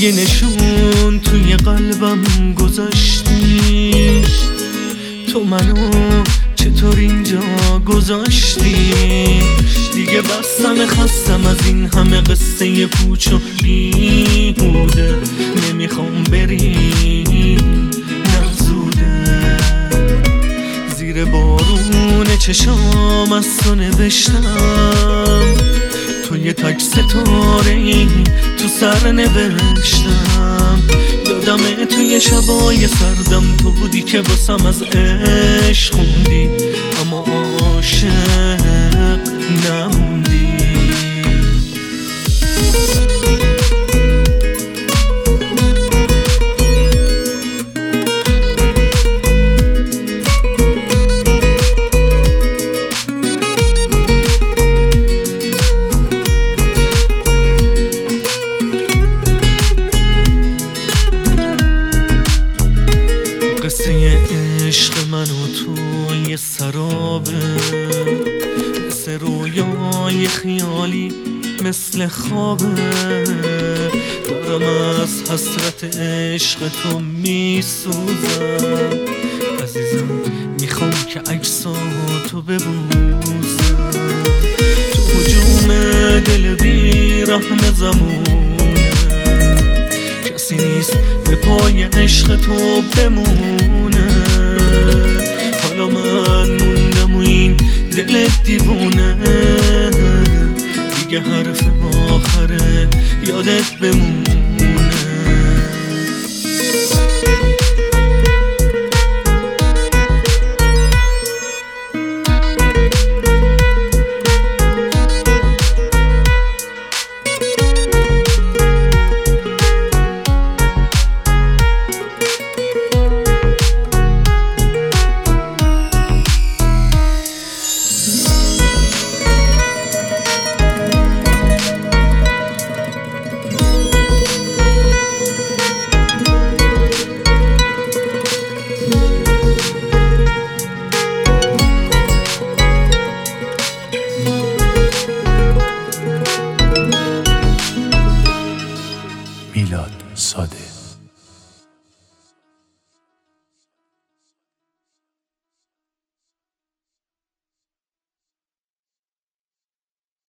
یه نشون توی قلبم گذاشتی، تو منو چطور اینجا گذاشتی؟ دیگه بستم خستم از این همه قصه پوچ و بیهوده، نمیخوام بری نزوده. زیر بارون چشام از تو نوشتم، تو یه تک ستاره تو سر نوشتم. یادمه توی شبای سردم تو بودی که باسم از عشق خوندی، اما عاشق نموندی. قصه عشق من و تو یه سرابه، مثل رویای خیالی مثل خوابه. دارم از حسرت عشق تو میسوزم عزیزم، میخوام که عکساتو ببوزم. تو هجوم دل بی رحم زمونه، کسی نیست به پای عشق تو بمونه. حالا من موندم و این دل دیوونه، دیگه حرف آخره یادت بمونه. میلاد ساده.